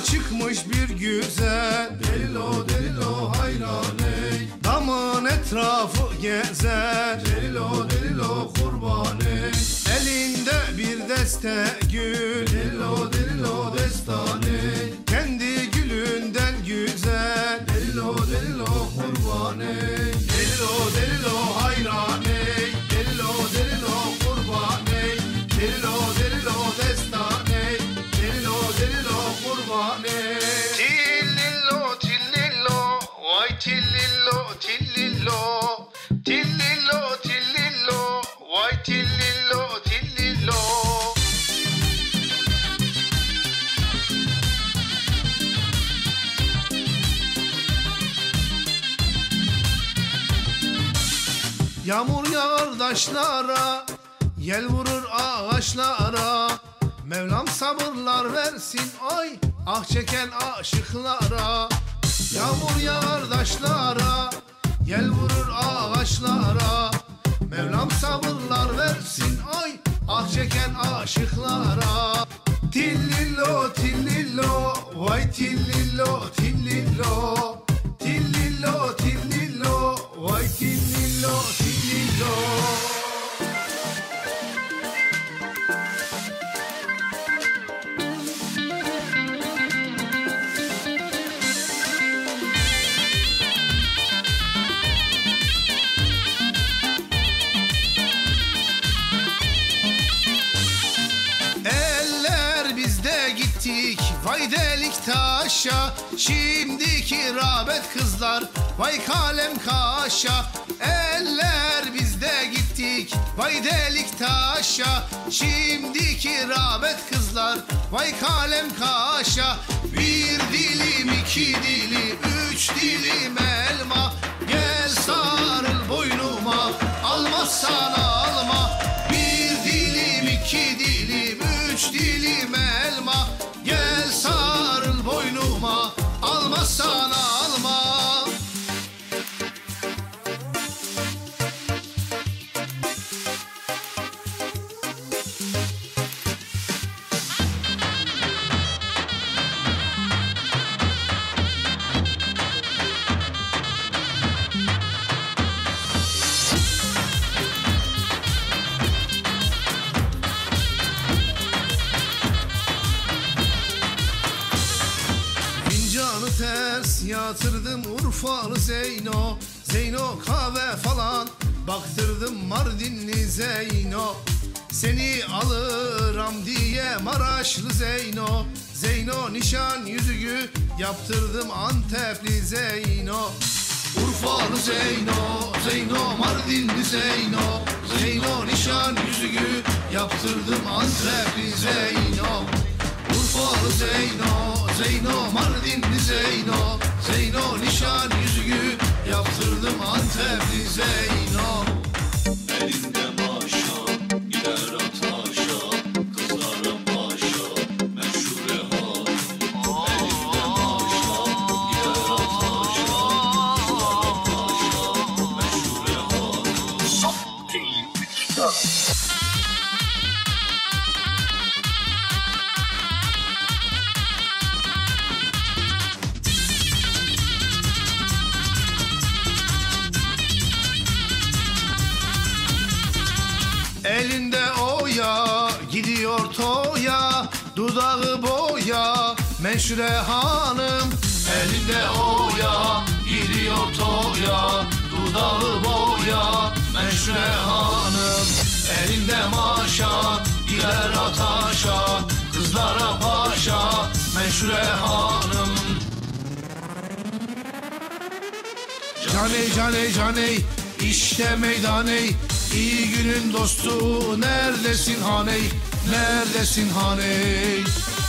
Dama çıkmış bir güzel, Delilo delilo hayran ey, damın etrafı gezer. Delilo delilo kurban ey, Elinde bir deste gül, Delilo delilo destan ey, kendi gülünden güzel. Delilo delilo kurban ey, Delilo delilo hayran ey, Delilo delilo kurban ey, Delilo delilo destan ey, Delilo delilo kurban ey. Tillillo tillillo, vay tillillo tillillo, tillillo tillillo, vay tillillo tillillo. Yağmur yağar taşlara, yel vurur ağaçlara. Mevlam sabırlar versin ay, ah çeken aşıklara. Yağmur yağar taşlara, yel vurur ağaçlara. Mevlam sabırlar versin ay, ah çeken aşıklara. Tillillo tillillo, vay tillillo tillillo, tillillo tillillo, vay tillillo tillillo. Eller bizde gittik, vay delik taşa. Şimdiki rağbet kızlar, vay kalem kaşa. Eller bizde gittik, vay delik taşa. Şimdiki rağbet kızlar, vay kalem kaşa. Bir dilim, iki dilim, üç dilim elma. Gel sarıl boynuma, almazsan alma. Bir dilim, iki dilim, üç dilim elma. Gel sarıl boynuma, almazsan alma. Fincanı ters yatırdım Urfalı Zeyno. Zeyno kahve falan baktırdım Mardinli Zeyno. Seni alırım diye Maraşlı Zeyno. Zeyno nişan yüzüğü yaptırdım Antepli Zeyno. Urfalı Zeyno, Zeyno Mardinli Zeyno. Zeyno nişan yüzüğü yaptırdım Antepli Zeyno. Urfalı Zeyno, Zeyno Mardinli Zeyno. Zeyno nişan yüzüğü yaptırdım Antepli Zeyno. Elinde maşa, gider ataşa, kızlara paşa, meşhure hanım. Elinde maşa, gider ataşa, kızlara paşa, meşhure hanım. Elinde oya, gidiyor toya, dudağı boya, meşhure hanım. Elinde oya, gidiyor toya, dudağı boya, meşhure hanım. Elinde maşa, gider ataşa, kızlara paşa, meşhure hanım. Caney caney caney, işte meydaney. İyi günün dostu neredesin haney, neredesin haney?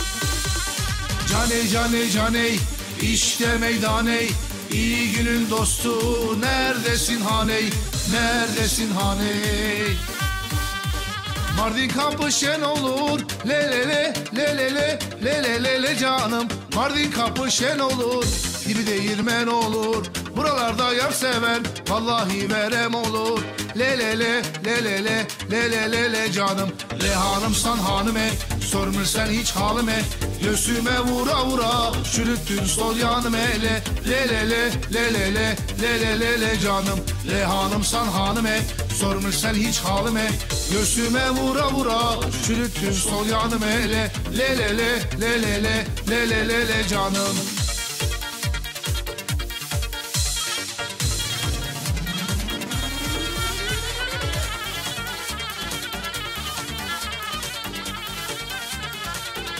Caney caney caney, işte meydaney. İyi günün dostu neredesin haney, neredesin haney? Mardin kampı şen olur, le le le le le le le le le le canım. Mardin kampı şen olur, dibi değirmen olur. Buralarda yar seven vallahi verem olur. Le le le le le le le le le le canım. Le hanımsan hanıme sormursan hiç halime. Göğsüme vura vura çürüttün sol yanım ele. Le le le le le le le le le le canım. Le hanımsan hanıme sormursan hiç halime. Göğsüme vura vura çürüttün sol yanım ele. Le le le le le le le le le le canım.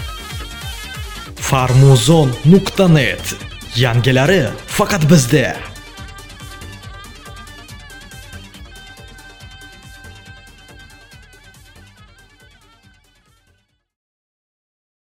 Farmuzon.net yangilari faqat bizda.